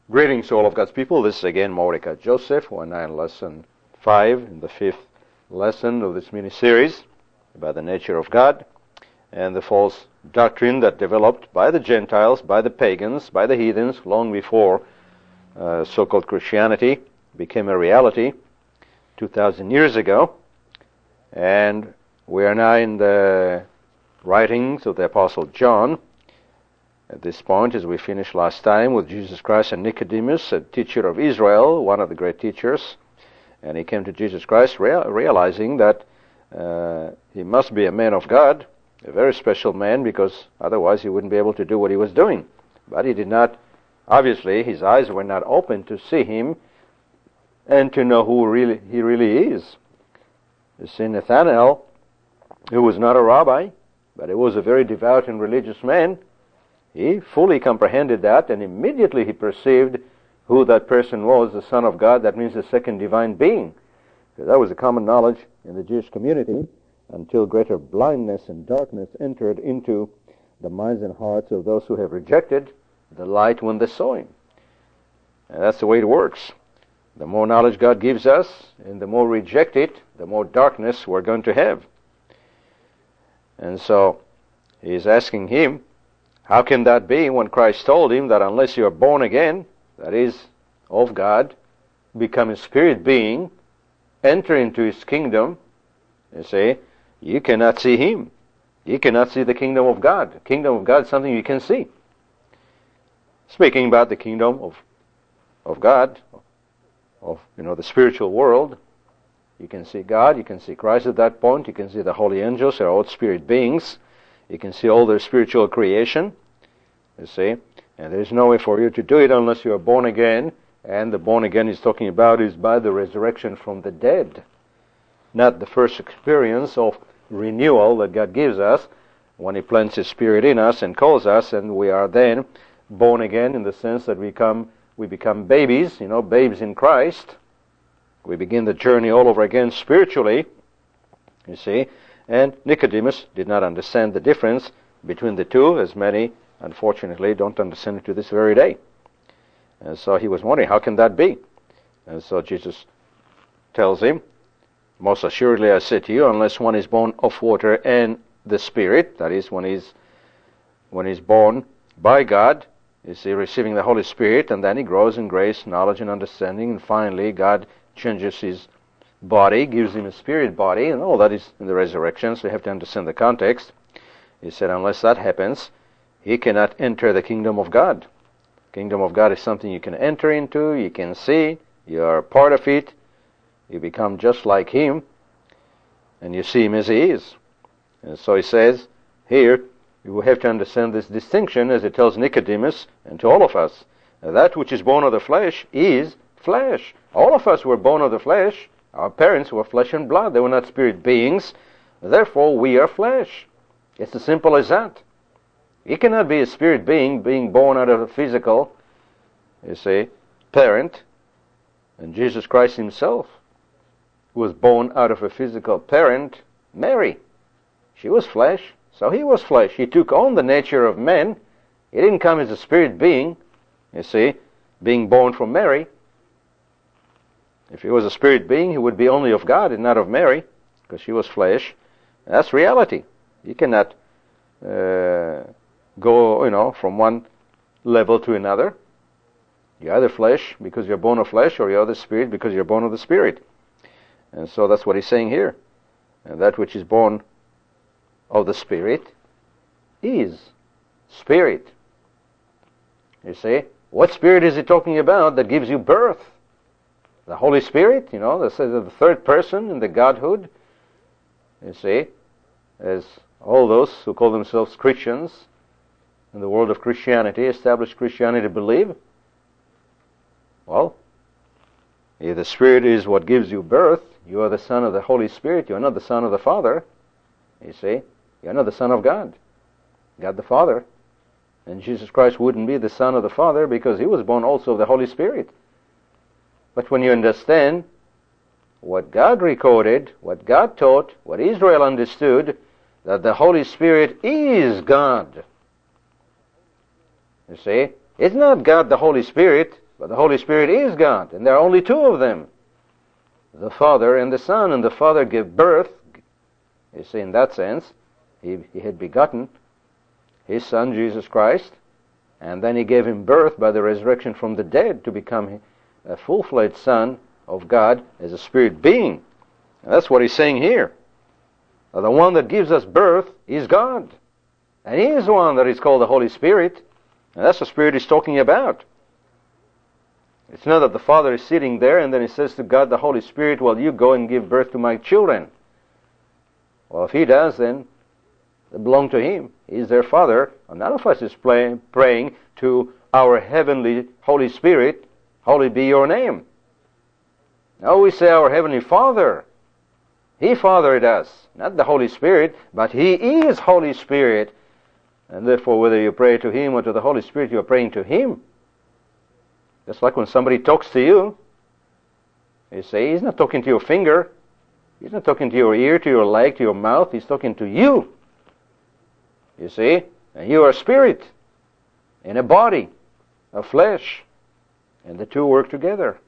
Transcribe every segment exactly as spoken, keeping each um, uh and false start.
Greetings to all of God's people. This is again Mordecai Joseph. We're now in lesson five, in the fifth lesson of this mini-series about the nature of God and the false doctrine that developed by the Gentiles, by the pagans, by the heathens, long before uh, so-called Christianity became a reality two thousand years ago. And we are now in the writings of the Apostle John. At this point, as we finished last time with Jesus Christ and Nicodemus, a teacher of Israel, one of the great teachers, and he came to Jesus Christ real, realizing that uh, he must be a man of God, a very special man, because otherwise he wouldn't be able to do what he was doing. But he did not, obviously, his eyes were not open to see him and to know who really he really is. You see, Nathanael, who was not a rabbi, but he was a very devout and religious man, he fully comprehended that, and immediately he perceived who that person was, the Son of God. That means the second divine being. So that was a common knowledge in the Jewish community until greater blindness and darkness entered into the minds and hearts of those who have rejected the light when they saw him. And that's the way it works. The more knowledge God gives us, and the more we reject it, the more darkness we're going to have. And so he's asking him, how can that be when Christ told him that unless you are born again, that is, of God, become a spirit being, enter into his kingdom, you see, you cannot see him. You cannot see the kingdom of God. The kingdom of God is something you can see. Speaking about the kingdom of of God, of, you know, the spiritual world, you can see God, you can see Christ at that point, you can see the holy angels, they're all spirit beings. You can see all their spiritual creation, you see, and there's no way for you to do it unless you are born again, and the born again he's talking about is by the resurrection from the dead, not the first experience of renewal that God gives us when he plants his spirit in us and calls us, and we are then born again in the sense that we become, we become babies, you know, babes in Christ. We begin the journey all over again spiritually, you see. And Nicodemus did not understand the difference between the two, as many, unfortunately, don't understand it to this very day. And so he was wondering, how can that be? And so Jesus tells him, most assuredly I say to you, unless one is born of water and the Spirit, that is, when he's, when he's born by God, is he receiving the Holy Spirit, and then he grows in grace, knowledge, and understanding, and finally God changes his body, gives him a spirit body, and all that is in the resurrection, so you have to understand the context. He said, unless that happens, he cannot enter the kingdom of God. The kingdom of God is something you can enter into, you can see, you are part of it, you become just like him, and you see him as he is. And so he says, here, you have to understand this distinction, as it tells Nicodemus, and to all of us. That which is born of the flesh is flesh. All of us were born of the flesh. Our parents were flesh and blood. They were not spirit beings. Therefore, we are flesh. It's as simple as that. You cannot be a spirit being, being born out of a physical, you see, parent. And Jesus Christ himself was born out of a physical parent, Mary. She was flesh, so he was flesh. He took on the nature of man. He didn't come as a spirit being, you see, being born from Mary. If he was a spirit being, he would be only of God and not of Mary, because she was flesh. That's reality. You cannot uh, go, you know, from one level to another. You're either flesh because you're born of flesh, or you're the spirit because you're born of the Spirit. And so that's what he's saying here. And that which is born of the Spirit is spirit. You see? What spirit is he talking about that gives you birth? The Holy Spirit, you know, this is the third person in the Godhood, you see, as all those who call themselves Christians in the world of Christianity, established Christianity, believe. Well, if the Spirit is what gives you birth, you are the Son of the Holy Spirit, you are not the Son of the Father, you see, you are not the Son of God, God the Father. And Jesus Christ wouldn't be the Son of the Father because he was born also of the Holy Spirit. But when you understand what God recorded, what God taught, what Israel understood, that the Holy Spirit is God. You see, it's not God the Holy Spirit But the Holy Spirit is God, and there are only two of them, the Father and the Son. And the Father gave birth, you see, in that sense, he, he had begotten his Son, Jesus Christ, and then he gave him birth by the resurrection from the dead to become a full-fledged Son of God as a spirit being. And that's what he's saying here. The one that gives us birth is God. And he is the one that is called the Holy Spirit. And that's the Spirit he's talking about. It's not that the Father is sitting there and then he says to God, the Holy Spirit, well, you go and give birth to my children. Well, if he does, then they belong to him. He's their Father. And none of us is play, praying to our heavenly Holy Spirit, holy be your name. No, we say our Heavenly Father. He fathered us, not the Holy Spirit, but he is Holy Spirit. And therefore, whether you pray to him or to the Holy Spirit, you are praying to him. Just like when somebody talks to you, you say, he's not talking to your finger. He's not talking to your ear, to your leg, to your mouth. He's talking to you. You see? And you are a spirit in a body of flesh. And the two work together.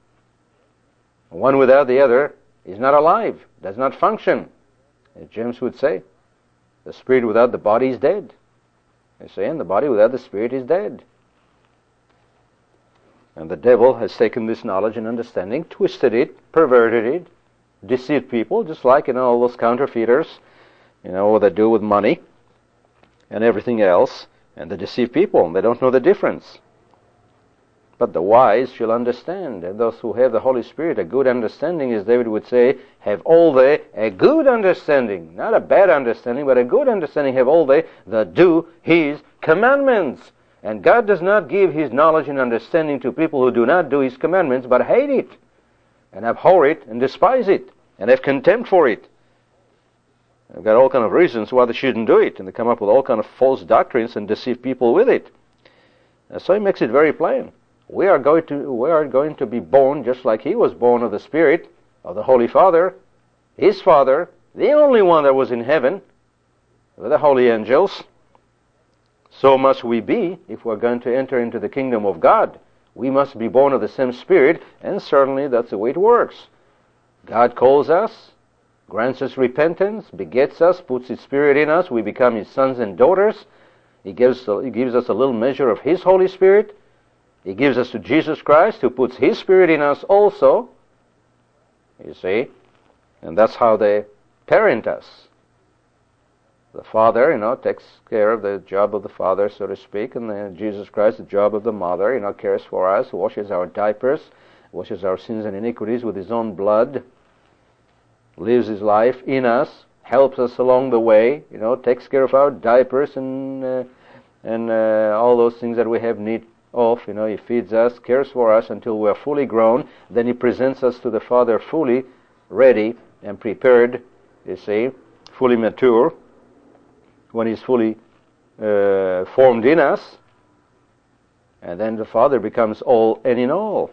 One without the other is not alive, does not function. As James would say, the spirit without the body is dead. You see, and the body without the spirit is dead. And the devil has taken this knowledge and understanding, twisted it, perverted it, deceived people, just like, you know, all those counterfeiters, you know, what they do with money and everything else, and they deceive people, and they don't know the difference. But the wise shall understand, and those who have the Holy Spirit, a good understanding, as David would say, have all they a good understanding, not a bad understanding, but a good understanding, have all they that do his commandments. And God does not give his knowledge and understanding to people who do not do his commandments, but hate it, and abhor it, and despise it, and have contempt for it. They've got all kind of reasons why they shouldn't do it, and they come up with all kind of false doctrines and deceive people with it. And so he makes it very plain. We are going to we are going to be born just like he was born of the Spirit, of the Holy Father, his Father, the only one that was in heaven, with the holy angels. So must we be if we're going to enter into the kingdom of God. We must be born of the same Spirit, and certainly that's the way it works. God calls us, grants us repentance, begets us, puts his Spirit in us, we become his sons and daughters. He gives, he gives us a little measure of his Holy Spirit. He gives us to Jesus Christ, who puts his Spirit in us also. You see? And that's how they parent us. The Father, you know, takes care of the job of the Father, so to speak, and then Jesus Christ, the job of the Mother, you know, cares for us, washes our diapers, washes our sins and iniquities with his own blood, lives his life in us, helps us along the way, you know, takes care of our diapers and uh, and uh, all those things that we have need of. You know, he feeds us, cares for us until we are fully grown. Then he presents us to the Father fully ready and prepared, you see, fully mature, when he's fully uh, formed in us. And then the Father becomes all and in all.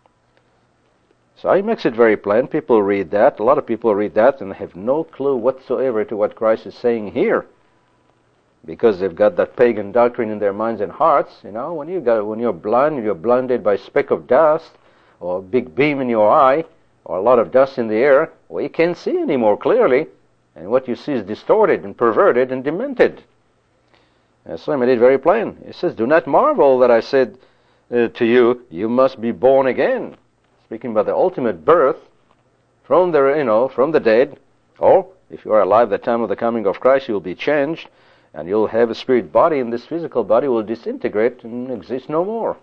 So he makes it very plain. People read that. A lot of people read that and have no clue whatsoever to what Christ is saying here, because they've got that pagan doctrine in their minds and hearts. You know, when you got when you're blind, you're blinded by a speck of dust, or a big beam in your eye, or a lot of dust in the air. Well, you can't see any more clearly, and what you see is distorted and perverted and demented. And so he made it very plain. He says, "Do not marvel that I said uh, to you, you must be born again." Speaking about the ultimate birth from the you know from the dead, or if you are alive at the time of the coming of Christ, you will be changed. And you'll have a spirit body, and this physical body will disintegrate and exist no more.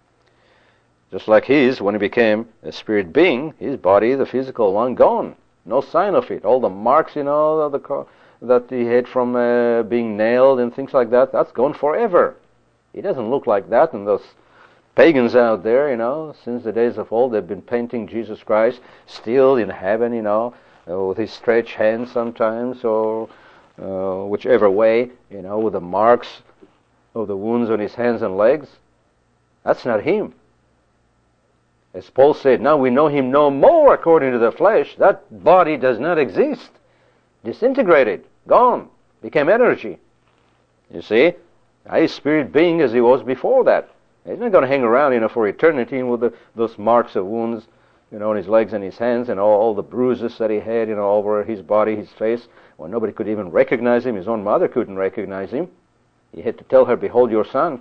Just like his, when he became a spirit being, his body, the physical one, gone. No sign of it. All the marks, you know, the, that he had from uh, being nailed and things like that, that's gone forever. He doesn't look like that. And those pagans out there, you know, since the days of old, they've been painting Jesus Christ still in heaven, you know, uh, with his stretched hands sometimes, or Uh, whichever way, you know, with the marks of the wounds on his hands and legs. That's not him. As Paul said, now we know him no more according to the flesh. That body does not exist. Disintegrated, gone, became energy. You see, a spirit being as he was before that. He's not going to hang around, you know, for eternity with the, those marks of wounds, you know, on his legs and his hands, and all, all the bruises that he had, you know, all over his body, his face, when nobody could even recognize him. His own mother couldn't recognize him. He had to tell her, "Behold your son."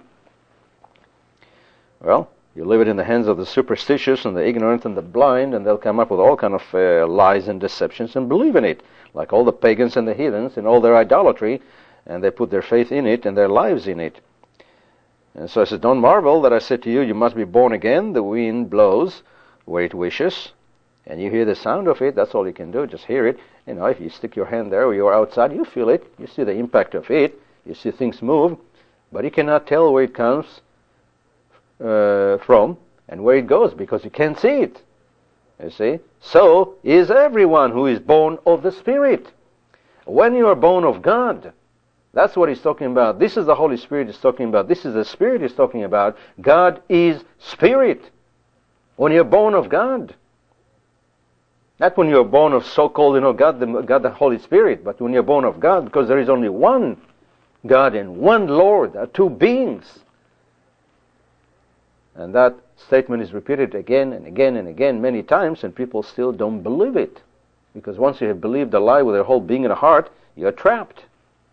Well, you leave it in the hands of the superstitious and the ignorant and the blind, and they'll come up with all kind of uh, lies and deceptions and believe in it, like all the pagans and the heathens and all their idolatry, and they put their faith in it and their lives in it. And so I said, "Don't marvel that I said to you, you must be born again. The wind blows where it wishes, and you hear the sound of it." That's all you can do, just hear it. You know, if you stick your hand there or you're outside, you feel it. You see the impact of it. You see things move, but you cannot tell where it comes uh, from and where it goes because you can't see it. You see? So is everyone who is born of the Spirit. When you are born of God, that's what he's talking about. This is the Holy Spirit he's talking about. This is the Spirit he's talking about. God is Spirit. When you're born of God. Not when you're born of so-called, you know, God the, God the Holy Spirit, but when you're born of God, because there is only one God and one Lord. There are two beings. And that statement is repeated again and again and again many times, and people still don't believe it. Because once you have believed a lie with your whole being and heart, you're trapped.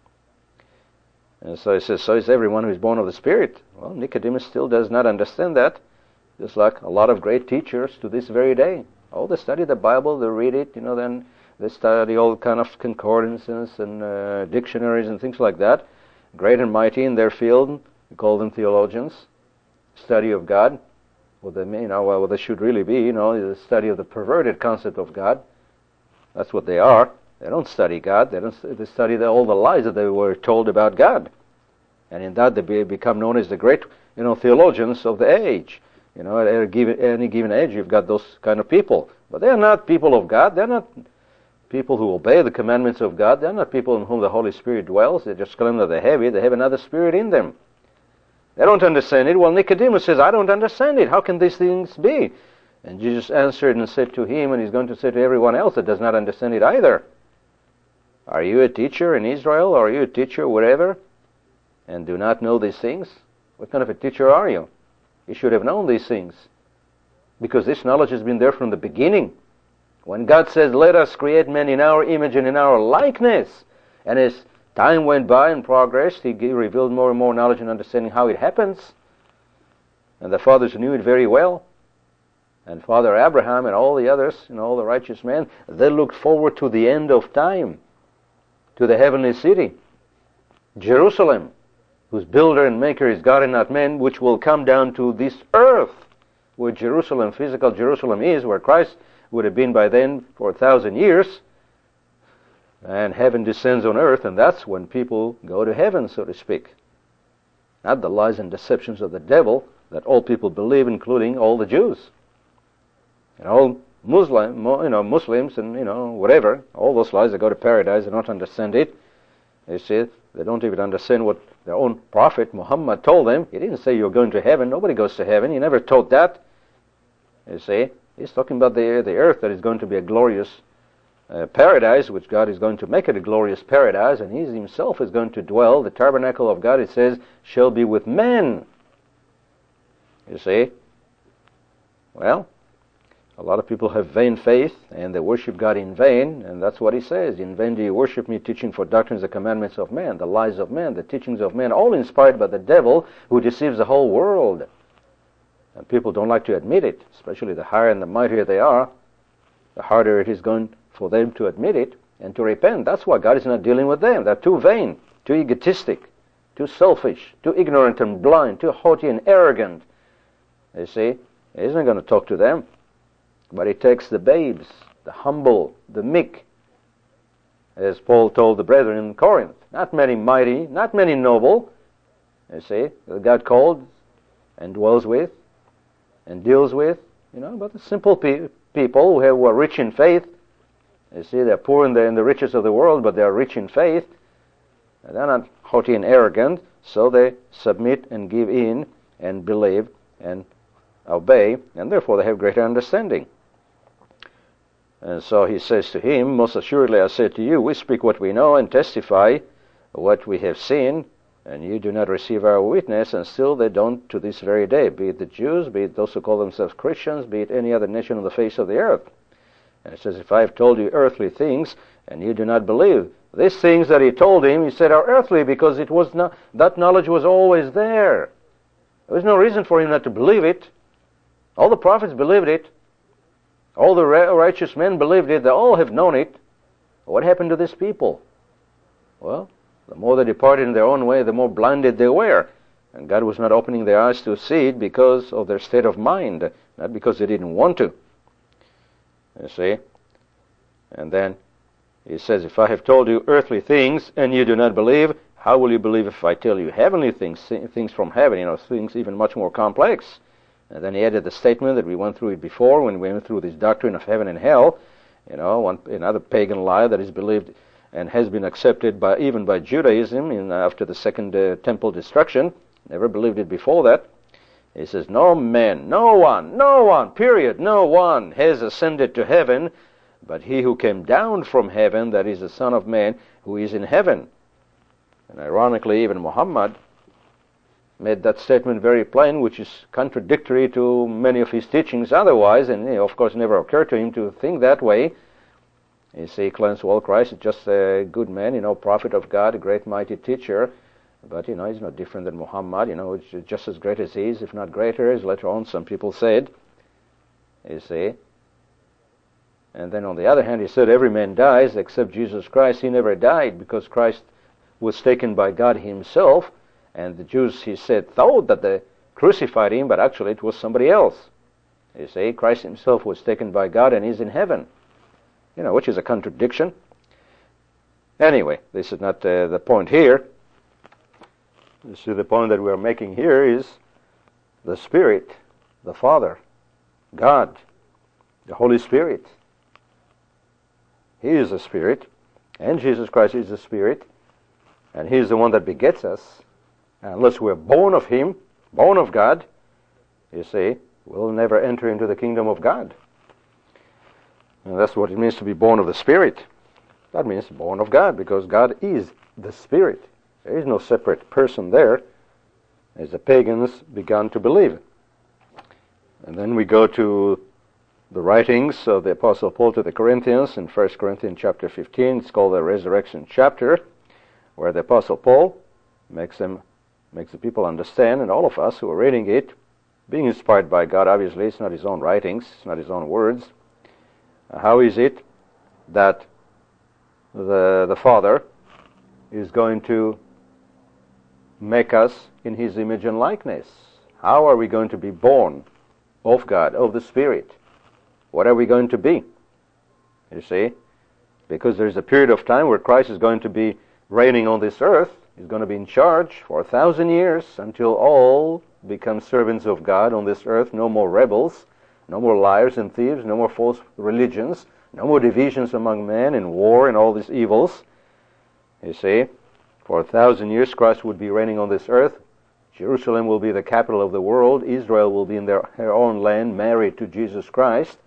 And so he says, so is everyone who is born of the Spirit. Well, Nicodemus still does not understand that, just like a lot of great teachers to this very day. Oh, they study the Bible, they read it, you know, then they study all kind of concordances and uh, dictionaries and things like that. Great and mighty in their field, we call them theologians. Study of God, what they, you know, what they should really be, you know, the study of the perverted concept of God. That's what they are. They don't study God. They don't. They study the, all the lies that they were told about God, and in that they be, become known as the great, you know, theologians of the age. You know, at any given, any given age, you've got those kind of people, but they are not people of God. They're not people who obey the commandments of God. They're not people in whom the Holy Spirit dwells. They just claim that they're heavy. They have another spirit in them. They don't understand it. Well, Nicodemus says, "I don't understand it. How can these things be?" And Jesus answered and said to him, and he's going to say to everyone else that does not understand it either, "Are you a teacher in Israel, or are you a teacher wherever, and do not know these things? What kind of a teacher are you? You should have known these things, because this knowledge has been there from the beginning. When God says, 'Let us create man in our image and in our likeness,' and as time went by and progressed, He revealed more and more knowledge and understanding how it happens. And the fathers knew it very well. And Father Abraham and all the others, you know, all the righteous men, they looked forward to the end of time, to the heavenly city, Jerusalem, whose builder and maker is God and not man, which will come down to this earth, where Jerusalem, physical Jerusalem is, where Christ would have been by then for a thousand years, and heaven descends on earth, and that's when people go to heaven, so to speak. Not the lies and deceptions of the devil that all people believe, including all the Jews. And all Muslim, you know, Muslims and, you know, whatever, all those lies that go to paradise, they don't understand it. You see, they don't even understand what their own prophet, Muhammad, told them. He didn't say you're going to heaven. Nobody goes to heaven. He never taught that. You see, he's talking about the, the earth that is going to be a glorious uh, paradise, which God is going to make it a glorious paradise, and He Himself is going to dwell. The tabernacle of God, it says, shall be with men. You see? Well, a lot of people have vain faith, and they worship God in vain, and that's what He says. In vain do you worship me, teaching for doctrines the commandments of man, the lies of man, the teachings of men, all inspired by the devil, who deceives the whole world. And people don't like to admit it, especially the higher and the mightier they are, the harder it is going for them to admit it and to repent. That's why God is not dealing with them. They're too vain, too egotistic, too selfish, too ignorant and blind, too haughty and arrogant. You see, He isn't going to talk to them. But He takes the babes, the humble, the meek, as Paul told the brethren in Corinth. Not many mighty, not many noble, you see, that God called and dwells with and deals with, you know, but the simple pe- people who, have, who are rich in faith. You see, they're poor in the, in the riches of the world, but they're rich in faith. And they're not haughty and arrogant, so they submit and give in and believe and obey, and therefore they have greater understanding. And so he says to him, "Most assuredly I say to you, we speak what we know and testify what we have seen, and you do not receive our witness, and still they don't to this very day, be it the Jews, be it those who call themselves Christians, be it any other nation on the face of the earth. And it says, if I have told you earthly things, and you do not believe. These things that he told him, he said, are earthly, because it was not, that knowledge was always there. There was no reason for him not to believe it. All the prophets believed it. All the righteous men believed it. They all have known it. What happened to these people? Well, the more they departed in their own way, the more blinded they were. And God was not opening their eyes to see it because of their state of mind, not because they didn't want to. You see? And then he says, if I have told you earthly things and you do not believe, how will you believe if I tell you heavenly things, things from heaven, you know, things even much more complex? And then he added the statement that we went through it before when we went through this doctrine of heaven and hell, you know, one, another pagan lie that is believed and has been accepted by even by Judaism in, after the second uh, temple destruction. Never believed it before that. He says, no man, no one, no one, period, no one has ascended to heaven, but he who came down from heaven, that is the Son of Man, who is in heaven. And ironically, even Muhammad made that statement very plain, which is contradictory to many of his teachings otherwise, and you know, of course never occurred to him to think that way. You see, Clarence Well, Christ is just a good man, you know, prophet of God, a great mighty teacher, but, you know, he's not different than Muhammad, you know, it's just as great as he is, if not greater, as later on some people said, you see. And then on the other hand, he said every man dies except Jesus Christ. He never died because Christ was taken by God himself, and the Jews, he said, thought that they crucified him, but actually it was somebody else. You see, Christ himself was taken by God and is in heaven. You know, which is a contradiction. Anyway, this is not uh, the point here. You see, the point that we are making here is the Spirit, the Father, God, the Holy Spirit. He is the Spirit, and Jesus Christ is the Spirit, and He is the one that begets us. And unless we're born of Him, born of God, you see, we'll never enter into the kingdom of God. And that's what it means to be born of the Spirit. That means born of God, because God is the Spirit. There is no separate person there, as the pagans began to believe. And then we go to the writings of the Apostle Paul to the Corinthians in First Corinthians chapter fifteen. It's called the resurrection chapter, where the Apostle Paul makes them, makes the people understand, and all of us who are reading it, being inspired by God, obviously, it's not his own writings, it's not his own words. How is it that the, the Father is going to make us in His image and likeness? How are we going to be born of God, of the Spirit? What are we going to be? You see? Because there's a period of time where Christ is going to be reigning on this earth. He's going to be in charge for a thousand years until all become servants of God on this earth. No more rebels. No more liars and thieves, no more false religions, no more divisions among men and war and all these evils. You see, for a thousand years Christ would be reigning on this earth. Jerusalem will be the capital of the world. Israel will be in their, their own land, married to Jesus Christ.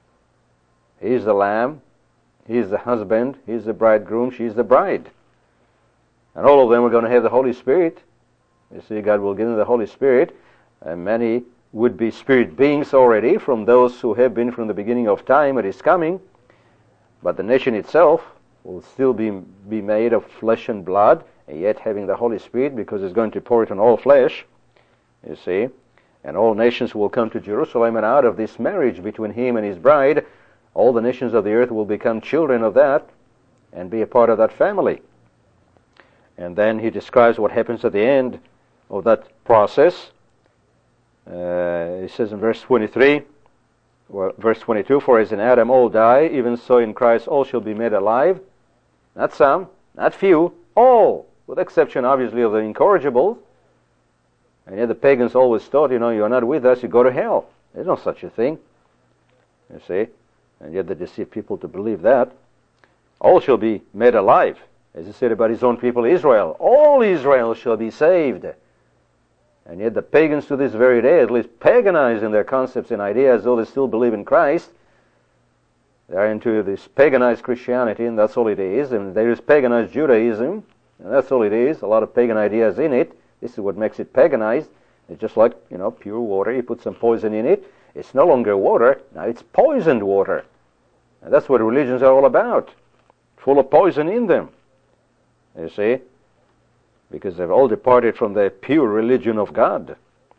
He is the Lamb. He is the husband. He is the bridegroom. She is the bride. And all of them are going to have the Holy Spirit. You see, God will give them the Holy Spirit. And many would be spirit beings already from those who have been from the beginning of time at His coming. But the nation itself will still be, be made of flesh and blood, and yet having the Holy Spirit, because it's going to pour it on all flesh, you see. And all nations will come to Jerusalem, and out of this marriage between Him and His bride, all the nations of the earth will become children of that and be a part of that family. And then he describes what happens at the end of that process. Uh, he says in verse twenty-three, or verse twenty-two, for as in Adam all die, even so in Christ all shall be made alive. Not some, not few, all, with exception obviously of the incorrigibles. And yet the pagans always thought, you know, you're not with us, you go to hell. There's no such a thing. You see? And yet they deceive people to believe that. All shall be made alive. As he said about his own people Israel, all Israel shall be saved. And yet the pagans to this very day, at least paganize in their concepts and ideas, though they still believe in Christ. They are into this paganized Christianity, and that's all it is. And there is paganized Judaism, And that's all it is, a lot of pagan ideas in it. This is what makes it paganized. It's just like, you know, pure water. You put some poison in it. It's no longer water. Now it's poisoned water. And that's what religions are all about. Full of poison in them. You see? Because they've all departed from the pure religion of God.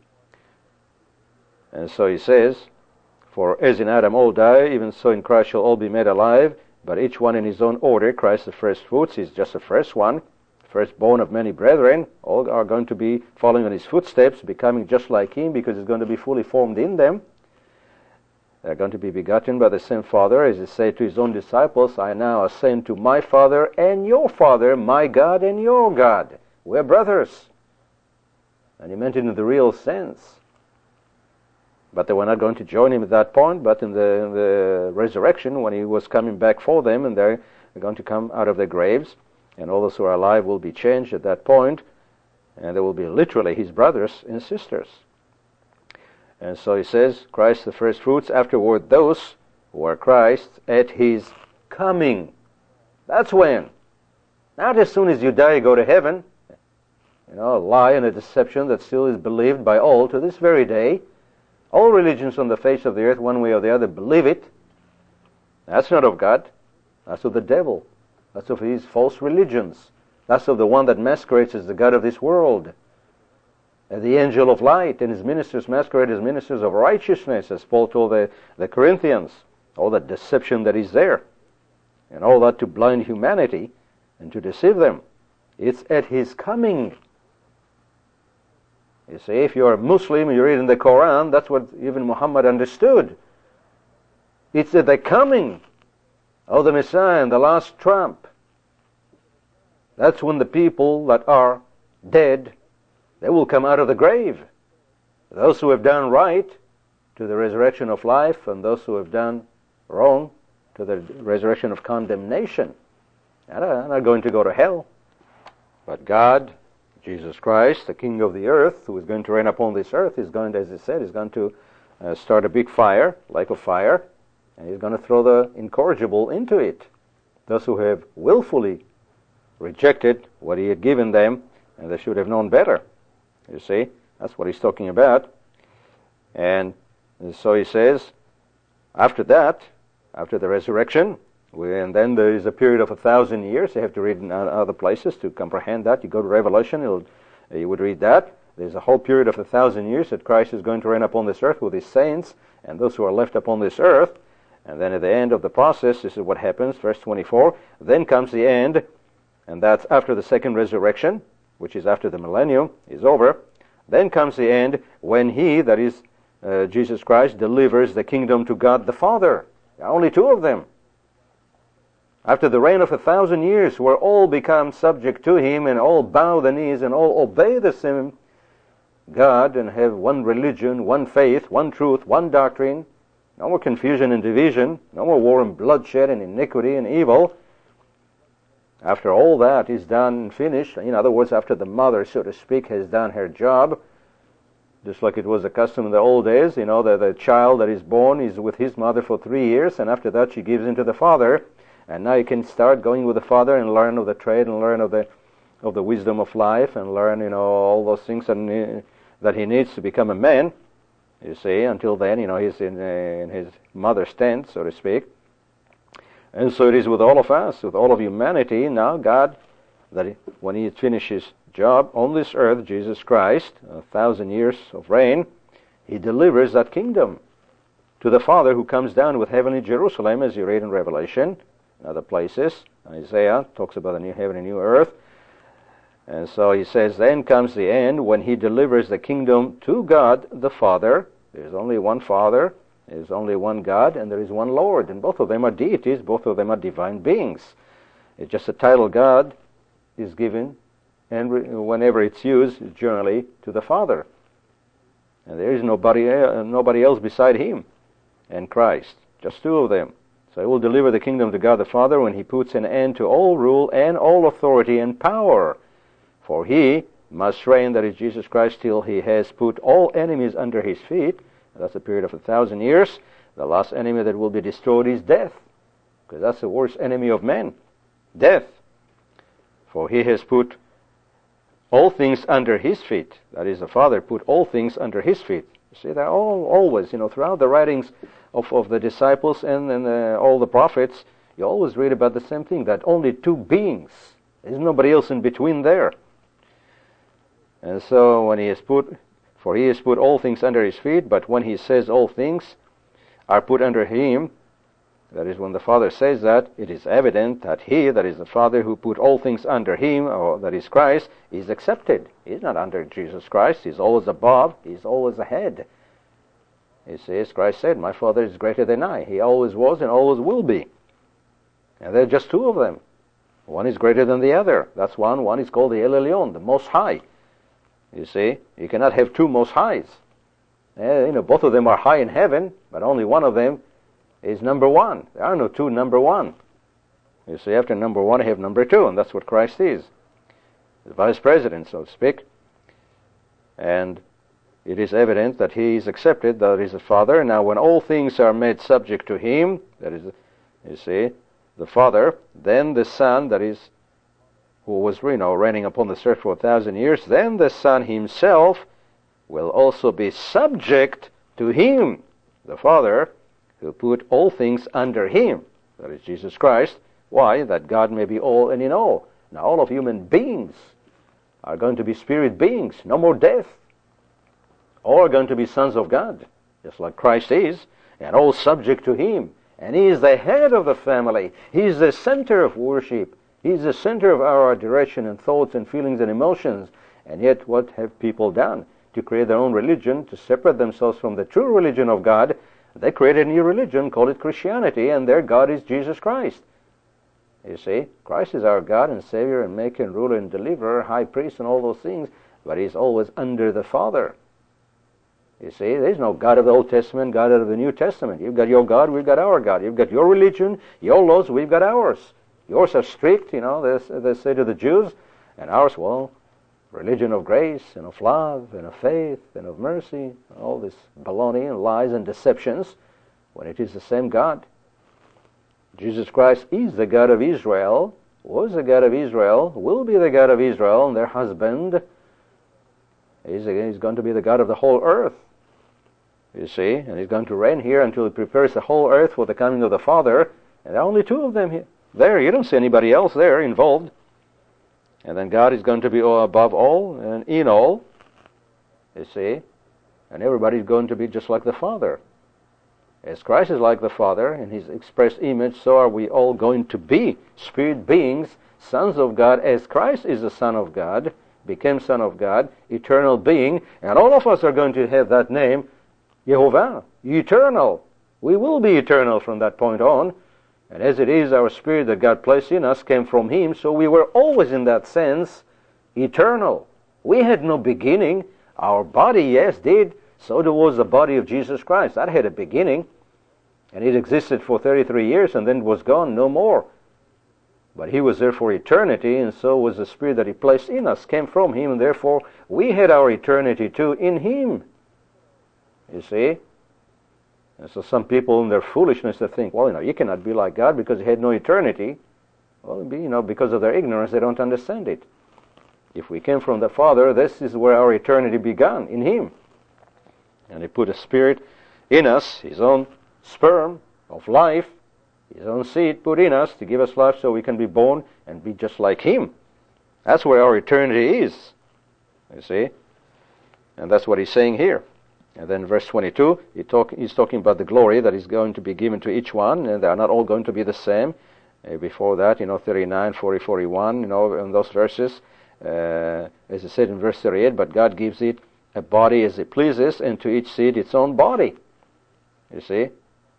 And so he says, for as in Adam all die, even so in Christ shall all be made alive, but each one in his own order. Christ the first fruits, he's just the first one, firstborn of many brethren. All are going to be following in his footsteps, becoming just like him, because he's going to be fully formed in them. They're going to be begotten by the same Father, as he said to his own disciples, I now ascend to my Father and your Father, my God and your God. We're brothers. And he meant it in the real sense. But they were not going to join him at that point, but in the, in the resurrection, when he was coming back for them, and they're going to come out of their graves, and all those who are alive will be changed at that point, and they will be literally his brothers and sisters. And so he says, Christ the first fruits, afterward those who are Christ at his coming. That's when. Not as soon as you die, you go to heaven. You know, a lie and a deception that still is believed by all to this very day. All religions on the face of the earth, one way or the other, believe it. That's not of God. That's of the devil. That's of his false religions. That's of the one that masquerades as the God of this world. And the angel of light and his ministers masquerade as ministers of righteousness, as Paul told the, the Corinthians. All that deception that is there. And all that to blind humanity and to deceive them. It's at his coming. You see, if you're a Muslim, you read in the Quran, that's what even Muhammad understood. It's at the coming of the Messiah and the last trump. That's when the people that are dead, they will come out of the grave. Those who have done right to the resurrection of life, and those who have done wrong to the resurrection of condemnation. They're not going to go to hell. But God, Jesus Christ, the King of the earth, who is going to reign upon this earth, is going to, as he said, is going to uh, start a big fire, like a fire, and he's going to throw the incorrigible into it. Those who have willfully rejected what he had given them, and they should have known better. You see, that's what he's talking about. And so he says, after that, after the resurrection, we, and then there is a period of a thousand years. You have to read in other places to comprehend that. You go to Revelation, it'll, you would read that. There's a whole period of a thousand years that Christ is going to reign upon this earth with his saints and those who are left upon this earth. And then at the end of the process, this is what happens, verse twenty-four, then comes the end, and that's after the second resurrection, which is after the millennium is over. Then comes the end when he, that is uh, Jesus Christ, delivers the kingdom to God the Father. There are only two of them. After the reign of a thousand years, where all become subject to him and all bow the knees and all obey the same God and have one religion, one faith, one truth, one doctrine, no more confusion and division, no more war and bloodshed and iniquity and evil. After all that is done and finished, in other words, after the mother, so to speak, has done her job, just like it was the custom in the old days, you know, that the child that is born is with his mother for three years, and after that she gives in to the father. And now you can start going with the father and learn of the trade and learn of the of the wisdom of life and learn, you know, all those things that, that he needs to become a man. You see, until then, you know, he's in, uh, in his mother's tent, so to speak. And so it is with all of us, with all of humanity. Now God, that he, when he finishes his job on this earth, Jesus Christ, a thousand years of reign, he delivers that kingdom to the Father, who comes down with heavenly Jerusalem, as you read in Revelation. Other places, Isaiah talks about a new heaven and new earth. And so he says, then comes the end when he delivers the kingdom to God the Father. There's only one Father, there's only one God, and there is one Lord. And both of them are deities, both of them are divine beings. It's just a title God is given, and whenever it's used, generally to the Father. And there is nobody, uh, nobody else beside him and Christ, just two of them. So he will deliver the kingdom to God the Father when he puts an end to all rule and all authority and power. For he must reign, that is Jesus Christ, till he has put all enemies under his feet. That's a period of a thousand years. The last enemy that will be destroyed is death, because that's the worst enemy of men, death. For he has put all things under his feet. That is, the Father put all things under his feet. You see, they're all always, you know, throughout the writings of, of the disciples and, and uh, all the prophets, you always read about the same thing, that only two beings. There's nobody else in between there. And so when he has put, for he has put all things under his feet, but when he says all things are put under him, that is, when the Father says that, it is evident that he, that is the Father who put all things under him, or that is Christ, is accepted. He's not under Jesus Christ. He's always above. He's always ahead. He says, Christ said, my Father is greater than I. He always was and always will be. And there are just two of them. One is greater than the other. That's one. One is called the El Elyon, the Most High. You see, you cannot have two Most Highs. Uh, you know, both of them are high in heaven, but only one of them is number one. There are no two number one. You see, after number one, you have number two, and that's what Christ is. The vice president, so to speak. And it is evident that he is accepted, that he is the Father. Now, when all things are made subject to him, that is, you see, the Father, then the Son, that is, who was, you know, reigning upon the earth for a thousand years, then the Son himself will also be subject to him, the Father, who put all things under him, that is Jesus Christ. Why? That God may be all and in all. Now all of human beings are going to be spirit beings, no more death. All are going to be sons of God, just like Christ is, and all subject to him. And he is the head of the family. He is the center of worship. He is the center of our adoration and thoughts and feelings and emotions. And yet what have people done? To create their own religion, to separate themselves from the true religion of God, they created a new religion, called it Christianity, and their God is Jesus Christ. You see, Christ is our God and Savior and Maker and Ruler and Deliverer, High Priest and all those things, but he's always under the Father. You see, there's no God of the Old Testament, God of the New Testament. You've got your God, we've got our God. You've got your religion, your laws, we've got ours. Yours are strict, you know, they, they say to the Jews, and ours, well, religion of grace and of love and of faith and of mercy, all this baloney and lies and deceptions, when it is the same God. Jesus Christ is the God of Israel, was the God of Israel, will be the God of Israel and their husband. He's, he's going to be the God of the whole earth, you see, and he's going to reign here until he prepares the whole earth for the coming of the Father, and there are only two of them here. There, you don't see anybody else there involved. And then God is going to be above all and in all, you see, and everybody's going to be just like the Father. As Christ is like the Father in his express image, so are we all going to be spirit beings, sons of God, as Christ is the Son of God, became Son of God, eternal being, and all of us are going to have that name, Yehovah, eternal. We will be eternal from that point on. And as it is, our spirit that God placed in us came from him, so we were always in that sense eternal. We had no beginning. Our body, yes, did. So was the body of Jesus Christ. That had a beginning, and it existed for thirty-three years and then was gone, no more. But he was there for eternity, and so was the spirit that he placed in us, came from him, and therefore we had our eternity too in him. You see? And so some people in their foolishness they think, well, you know, you cannot be like God because he had no eternity. Well, you know, because of their ignorance, they don't understand it. If we came from the Father, this is where our eternity began, in him. And he put a spirit in us, his own sperm of life, his own seed put in us to give us life so we can be born and be just like him. That's where our eternity is, you see. And that's what he's saying here. And then verse twenty-two, he talk, he's talking about the glory that is going to be given to each one, and they are not all going to be the same. Uh, before that, you know, thirty-nine, forty, forty-one, you know, in those verses, uh, as it said in verse thirty-eight, but God gives it a body as it pleases, and to each seed its own body. You see?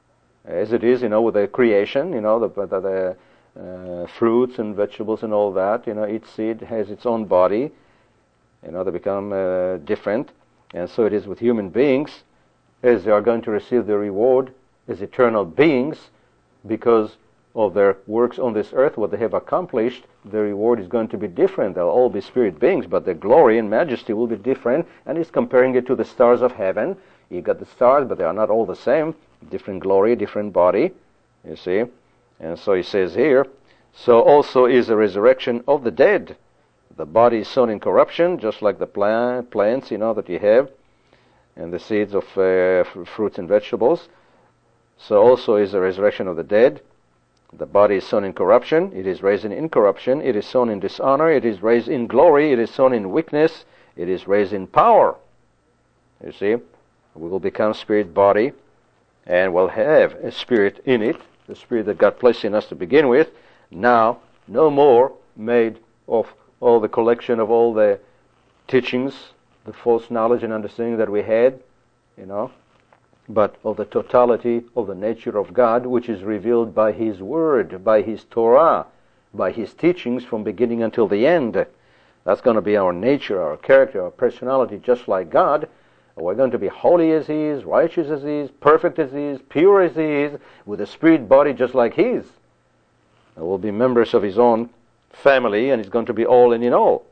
As it is, you know, with the creation, you know, the, the, the uh, fruits and vegetables and all that, you know, each seed has its own body. You know, they become uh, different. And so it is with human beings, as they are going to receive the reward as eternal beings because of their works on this earth, what they have accomplished, the reward is going to be different. They'll all be spirit beings, but their glory and majesty will be different, and he's comparing it to the stars of heaven. You got the stars, but they are not all the same. Different glory, different body, you see. And so he says here so also is the resurrection of the dead. The body is sown in corruption, just like the plant, plants, you know, that you have, and the seeds of uh, fruits and vegetables. So also is the resurrection of the dead. The body is sown in corruption, it is raised in incorruption. It is sown in dishonor, it is raised in glory. It is sown in weakness, it is raised in power. You see, we will become spirit body, and will have a spirit in it, the spirit that God placed in us to begin with. Now, no more made of all the collection of all the teachings, the false knowledge and understanding that we had, you know, but of the totality of the nature of God, which is revealed by His Word, by His Torah, by His teachings from beginning until the end. That's going to be our nature, our character, our personality, just like God. We're going to be holy as He is, righteous as He is, perfect as He is, pure as He is, with a spirit body just like His. And we'll be members of His own family, and He's going to be all and in all.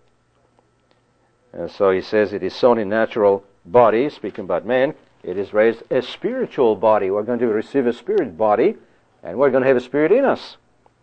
And so He says it is sown in natural body, speaking about man. It is raised a spiritual body. We're going to receive a spirit body, and we're going to have a spirit in us.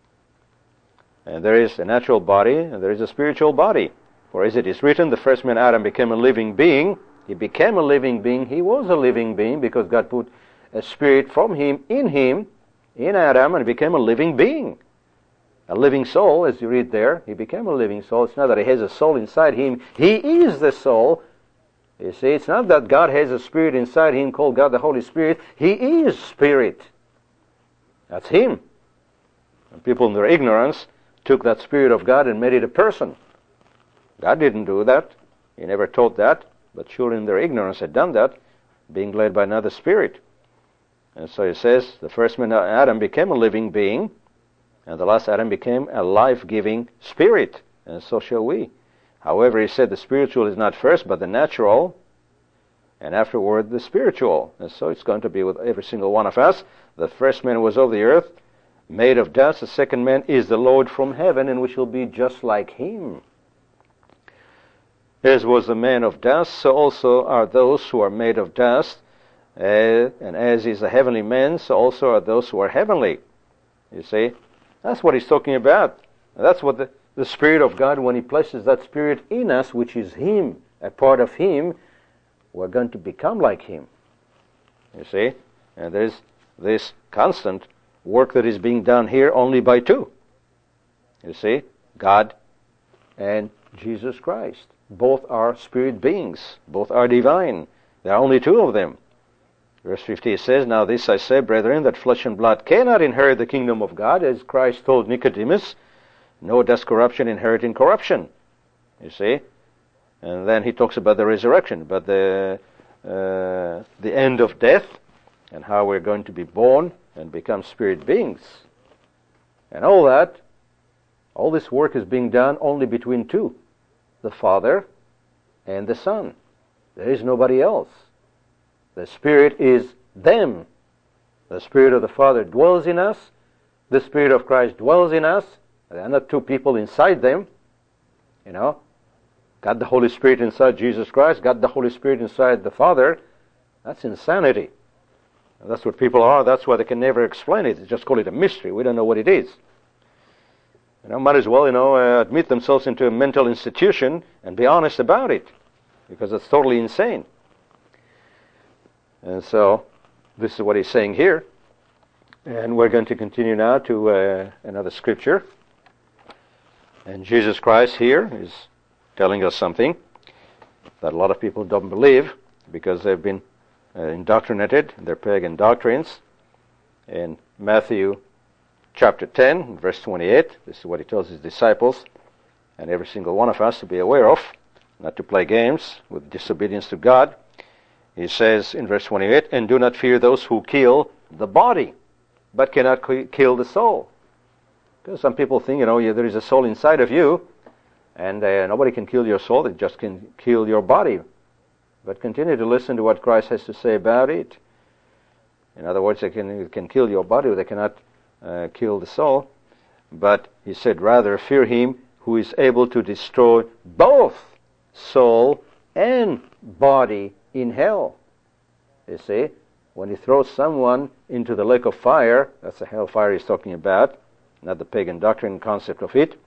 And there is a natural body, and there is a spiritual body. For as it is written, the first man Adam became a living being. He became a living being. He was a living being because God put a spirit from Him, in him, in Adam, and he became a living being. A living soul, as you read there. He became a living soul. It's not that he has a soul inside him. He is the soul. You see, it's not that God has a spirit inside him called God the Holy Spirit. He is spirit. That's Him. And people in their ignorance took that Spirit of God and made it a person. God didn't do that. He never taught that. But children in their ignorance had done that, being led by another spirit. And so it says, the first man Adam became a living being, and the last Adam became a life-giving spirit, and so shall we. However, he said the spiritual is not first, but the natural, and afterward the spiritual. And so it's going to be with every single one of us. The first man was of the earth, made of dust. The second man is the Lord from heaven, and we shall be just like Him. As was the man of dust, so also are those who are made of dust. Uh, and as is the heavenly man, so also are those who are heavenly. You see? That's what he's talking about. That's what the, the Spirit of God, when He places that Spirit in us, which is Him, a part of Him, we're going to become like Him. You see? And there's this constant work that is being done here only by two. You see? God and Jesus Christ. Both are spirit beings. Both are divine. There are only two of them. Verse fifty says, Now this I say, brethren, that flesh and blood cannot inherit the kingdom of God, as Christ told Nicodemus, nor does corruption inherit incorruption. You see? And then he talks about the resurrection, but the, uh, the end of death, and how we're going to be born and become spirit beings. And all that, all this work is being done only between two. The Father and the Son. There is nobody else. The Spirit is them. The Spirit of the Father dwells in us. The Spirit of Christ dwells in us. There are not two people inside them. You know, got the Holy Spirit inside Jesus Christ, got the Holy Spirit inside the Father. That's insanity. And that's what people are. That's why they can never explain it. They just call it a mystery. We don't know what it is. You know, might as well, you know, uh, admit themselves into a mental institution and be honest about it, because it's totally insane. And so, this is what he's saying here. And we're going to continue now to uh, another scripture. And Jesus Christ here is telling us something that a lot of people don't believe, because they've been uh, indoctrinated in their pagan doctrines. In Matthew chapter ten, verse twenty-eight, this is what he tells his disciples, and every single one of us to be aware of, not to play games with disobedience to God. He says in verse twenty-eight, And do not fear those who kill the body, but cannot kill the soul. Because some people think, you know, yeah, there is a soul inside of you, and uh, nobody can kill your soul, they just can kill your body. But continue to listen to what Christ has to say about it. In other words, they can, they can kill your body, they cannot Uh, kill the soul. But he said, rather fear Him who is able to destroy both soul and body in hell. You see, when He throws someone into the lake of fire, that's the hellfire he's talking about, not the pagan doctrine concept of it,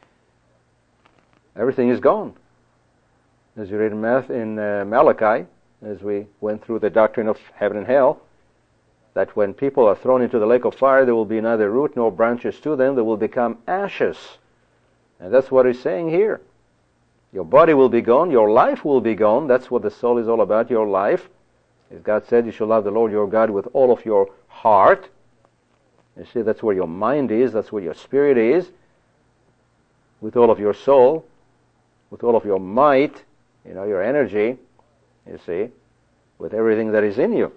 everything is gone. As you read in, Math, in uh, Malachi, as we went through the doctrine of heaven and hell, that when people are thrown into the lake of fire, there will be neither root nor branches to them. They will become ashes. And that's what he's saying here. Your body will be gone. Your life will be gone. That's what the soul is all about, your life. As God said, you shall love the Lord your God with all of your heart. You see, that's where your mind is. That's where your spirit is. With all of your soul. With all of your might. You know, your energy. You see. With everything that is in you.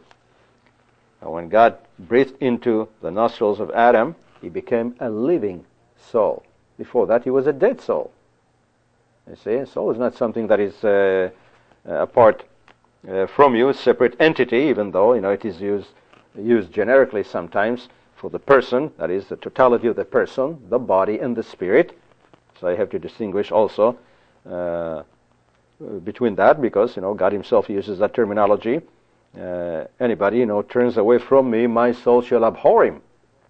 And when God breathed into the nostrils of Adam, he became a living soul. Before that, he was a dead soul. You see, soul is not something that is uh, apart uh, from you, a separate entity, even though, you know, it is used used generically sometimes for the person, that is, the totality of the person, the body and the spirit. So I have to distinguish also uh, between that, because, you know, God himself uses that terminology. Uh, anybody, you know, turns away from me, my soul shall abhor him.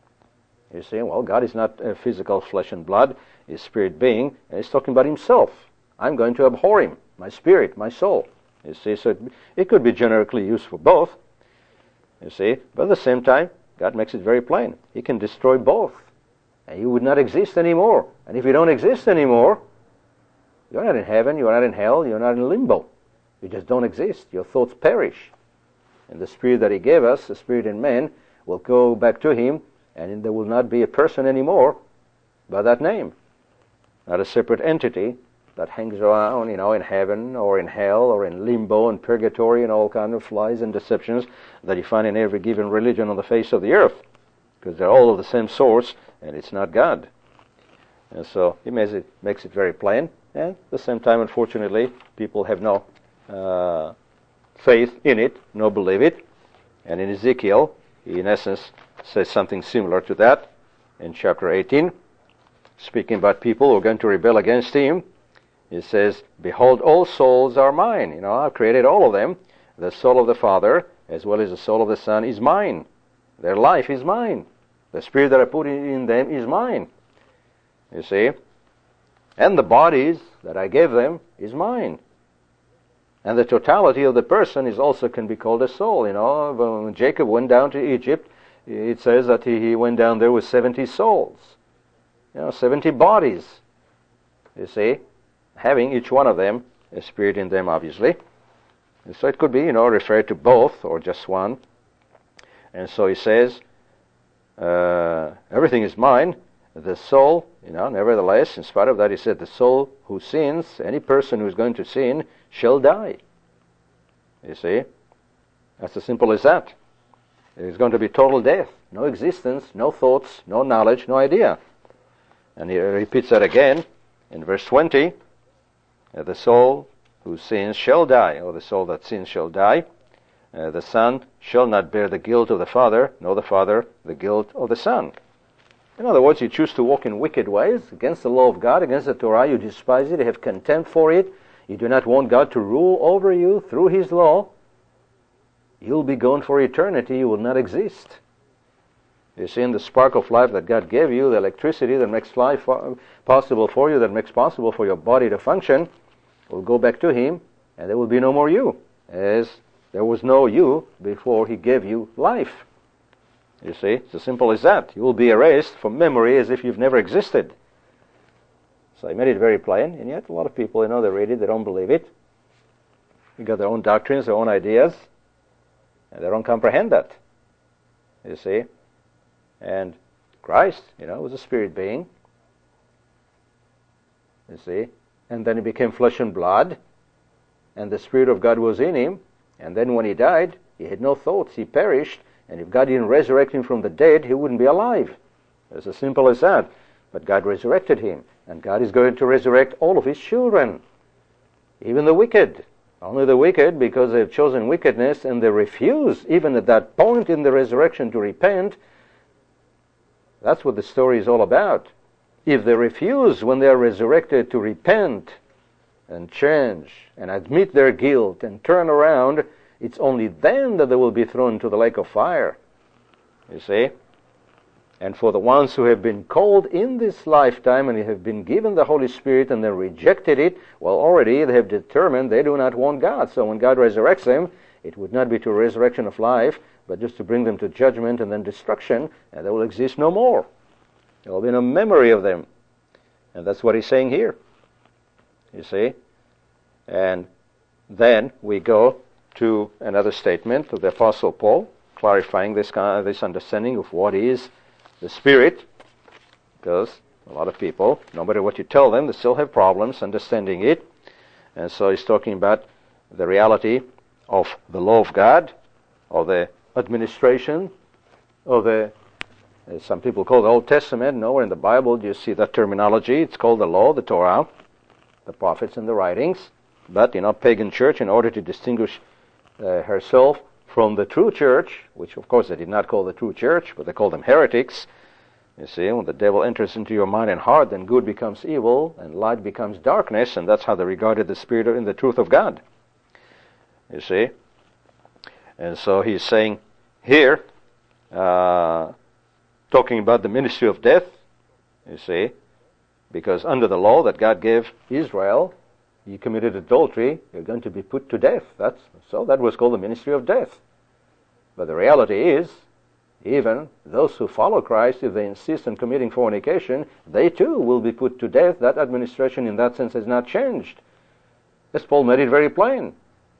You see, well, God is not a physical flesh and blood, he's spirit being, and he's talking about himself. I'm going to abhor him, my spirit, my soul. You see, so it, it could be generically used for both. You see, but at the same time, God makes it very plain. He can destroy both, and you would not exist anymore. And if you don't exist anymore, you're not in heaven, you're not in hell, you're not in limbo. You just don't exist. Your thoughts perish. And the spirit that he gave us, the spirit in man, will go back to him, and there will not be a person anymore by that name. Not a separate entity that hangs around, you know, in heaven or in hell or in limbo and purgatory and all kinds of lies and deceptions that you find in every given religion on the face of the earth. Because they're all of the same source, and it's not God. And so he makes it, makes it very plain. And at the same time, unfortunately, people have no Uh, faith in it, no believe it. And in Ezekiel, he in essence says something similar to that in chapter eighteen, speaking about people who are going to rebel against him. He says, behold, all souls are mine. You know, I've created all of them. The soul of the Father, as well as the soul of the Son, is mine. Their life is mine. The spirit that I put in them is mine. You see? And the bodies that I gave them is mine. And the totality of the person is also can be called a soul. You know, when Jacob went down to Egypt, it says that he, he went down there with seventy souls. You know, seventy bodies. You see, having each one of them a spirit in them, obviously. And so it could be, you know, referred to both or just one. And so he says, uh, everything is mine. The soul, you know, nevertheless, in spite of that, he said, the soul who sins, any person who is going to sin, shall die. You see? That's as simple as that. There's going to be total death. No existence, no thoughts, no knowledge, no idea. And he repeats that again in verse twenty. Uh, the soul who sins shall die, or the soul that sins shall die. Uh, the Son shall not bear the guilt of the Father, nor the Father the guilt of the Son. In other words, you choose to walk in wicked ways, against the law of God, against the Torah, you despise it, you have contempt for it, you do not want God to rule over you through his law, you'll be gone for eternity, you will not exist. You see, in the spark of life that God gave you, the electricity that makes life possible for you, that makes possible for your body to function, will go back to him, and there will be no more you, as there was no you before he gave you life. You see, it's as simple as that. You will be erased from memory as if you've never existed. So he made it very plain, and yet a lot of people, you know, they read it, they don't believe it. They got their own doctrines, their own ideas, and they don't comprehend that. You see? And Christ, you know, was a spirit being. You see? And then he became flesh and blood, and the Spirit of God was in him, and then when he died, he had no thoughts, he perished, and if God didn't resurrect him from the dead, he wouldn't be alive. It's as simple as that. But God resurrected him, and God is going to resurrect all of his children, even the wicked. Only the wicked, because they've chosen wickedness, and they refuse, even at that point in the resurrection, to repent. That's what the story is all about. If they refuse, when they are resurrected, to repent and change and admit their guilt and turn around, it's only then that they will be thrown into the lake of fire. You see? And for the ones who have been called in this lifetime and have been given the Holy Spirit and then rejected it, well, already they have determined they do not want God. So when God resurrects them, it would not be to a resurrection of life, but just to bring them to judgment and then destruction, and they will exist no more. There will be no memory of them. And that's what he's saying here. You see? And then we go to another statement of the Apostle Paul, clarifying this kind of, this understanding of what is the Spirit, because a lot of people, no matter what you tell them, they still have problems understanding it. And so he's talking about the reality of the law of God, of the administration, of the, as some people call the Old Testament. Nowhere in the Bible do you see that terminology. It's called the law, the Torah, the prophets and the writings. But in our pagan church, in order to distinguish uh, herself from the true church, which of course they did not call the true church, but they called them heretics. You see, when the devil enters into your mind and heart, then good becomes evil and light becomes darkness, and that's how they regarded the Spirit in the truth of God. You see? And so he's saying here, uh, talking about the ministry of death, you see, because under the law that God gave Israel, you committed adultery, you're going to be put to death. That's so that was called the ministry of death. But the reality is, even those who follow Christ, if they insist on committing fornication, they too will be put to death. That administration in that sense has not changed. As Paul made it very plain.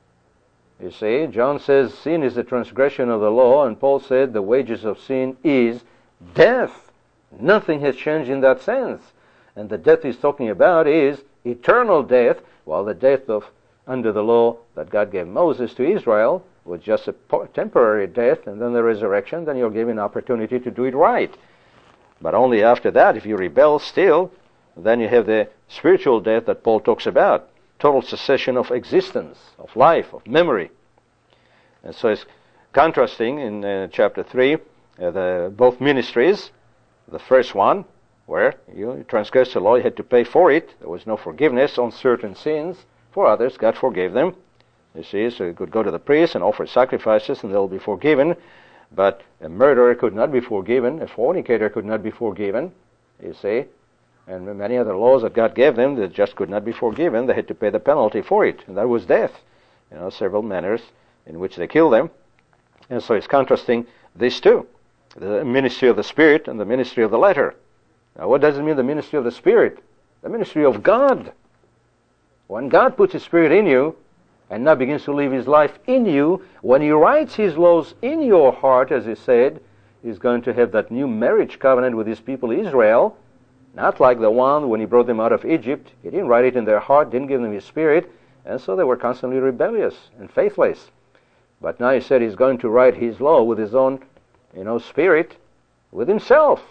You see, John says sin is the transgression of the law, and Paul said the wages of sin is death. Nothing has changed in that sense. And the death he's talking about is eternal death, while the death of under the law that God gave Moses to Israel was just a temporary death, and then the resurrection, then you're given an opportunity to do it right. But only after that, if you rebel still, then you have the spiritual death that Paul talks about, total cessation of existence, of life, of memory. And so it's contrasting in uh, chapter three, uh, the both ministries. The first one, where you transgressed the law, you had to pay for it. There was no forgiveness on certain sins. For others, God forgave them. You see, so you could go to the priest and offer sacrifices and they'll be forgiven. But a murderer could not be forgiven. A fornicator could not be forgiven. You see. And many other laws that God gave them that just could not be forgiven. They had to pay the penalty for it. And that was death. You know, several manners in which they killed them. And so it's contrasting these two. The ministry of the Spirit and the ministry of the letter. Now, what does it mean, the ministry of the Spirit? The ministry of God. When God puts His Spirit in you, and now begins to live His life in you, when He writes His laws in your heart, as He said, He's going to have that new marriage covenant with His people Israel, not like the one when He brought them out of Egypt. He didn't write it in their heart, didn't give them His Spirit, and so they were constantly rebellious and faithless. But now He said He's going to write His law with His own, you know, Spirit, with Himself.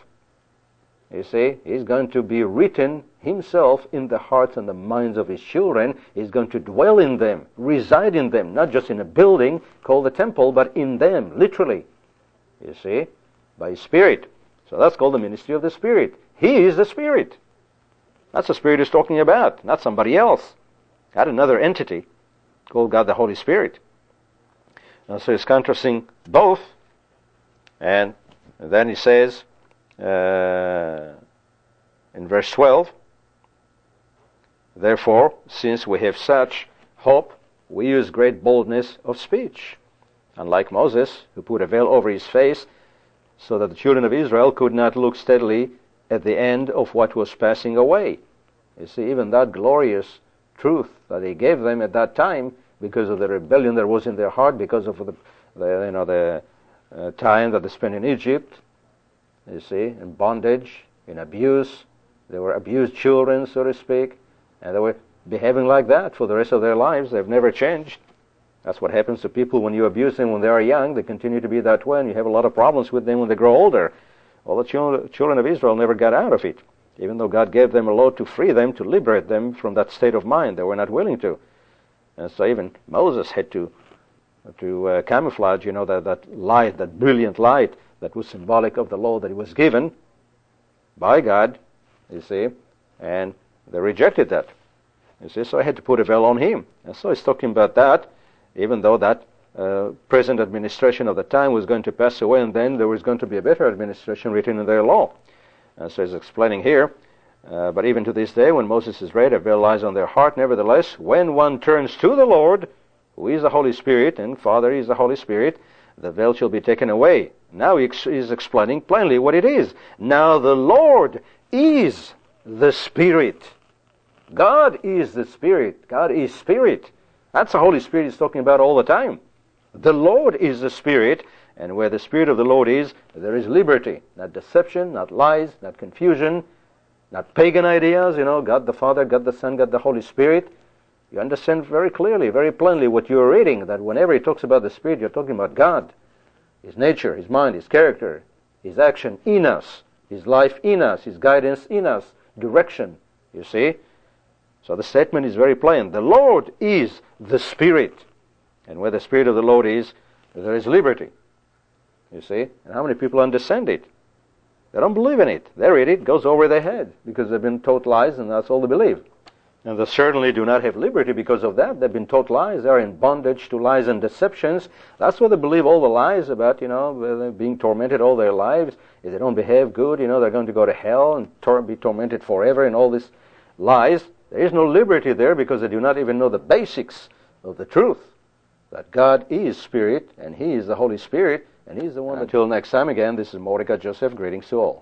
You see, He's going to be written Himself in the hearts and the minds of His children. He's going to dwell in them, reside in them, not just in a building called the temple, but in them, literally. You see, by His Spirit. So that's called the ministry of the Spirit. He is the Spirit. That's the Spirit He's talking about, not somebody else. Not another entity called God the Holy Spirit. And so He's contrasting both. And then He says, Uh, in verse twelve, therefore, since we have such hope, we use great boldness of speech. Unlike Moses, who put a veil over his face, so that the children of Israel could not look steadily at the end of what was passing away. You see, even that glorious truth that He gave them at that time, because of the rebellion that was in their heart, because of the, the you know the uh, time that they spent in Egypt, you see, in bondage, in abuse. They were abused children, so to speak, and they were behaving like that for the rest of their lives. They've never changed. That's what happens to people when you abuse them when they are young. They continue to be that way, and you have a lot of problems with them when they grow older. Well, the children of Israel never got out of it, even though God gave them a law to free them, to liberate them from that state of mind. They were not willing to. And so even Moses had to to uh, camouflage, you know, that, that light, that brilliant light, that was symbolic of the law that he was given by God, you see, and they rejected that. You see, so I had to put a veil on him. And so he's talking about that, even though that uh, present administration of the time was going to pass away, and then there was going to be a better administration written in their law. Uh, so he's explaining here, uh, but even to this day, when Moses is read, a veil lies on their heart. Nevertheless, when one turns to the Lord, who is the Holy Spirit, and Father is the Holy Spirit, the veil shall be taken away. Now he ex- is explaining plainly what it is. Now the Lord is the Spirit. God is the Spirit. God is Spirit. That's the Holy Spirit he's talking about all the time. The Lord is the Spirit, and where the Spirit of the Lord is, there is liberty. Not deception, not lies, not confusion, not pagan ideas, you know, God the Father, God the Son, God the Holy Spirit. You understand very clearly, very plainly what you're reading, that whenever he talks about the Spirit, you're talking about God. His nature, His mind, His character, His action in us, His life in us, His guidance in us, direction, you see. So the statement is very plain. The Lord is the Spirit. And where the Spirit of the Lord is, there is liberty. You see? And how many people understand it? They don't believe in it. They read it, it goes over their head, because they've been taught lies, and that's all they believe. And they certainly do not have liberty because of that. They've been taught lies. They're in bondage to lies and deceptions. That's why they believe all the lies about, you know, being tormented all their lives. If they don't behave good, you know, they're going to go to hell and tor- be tormented forever, and all these lies. There is no liberty there because they do not even know the basics of the truth. That God is Spirit, and He is the Holy Spirit, and He's the one. Until next time again, this is Mordecai Joseph. Greetings to all.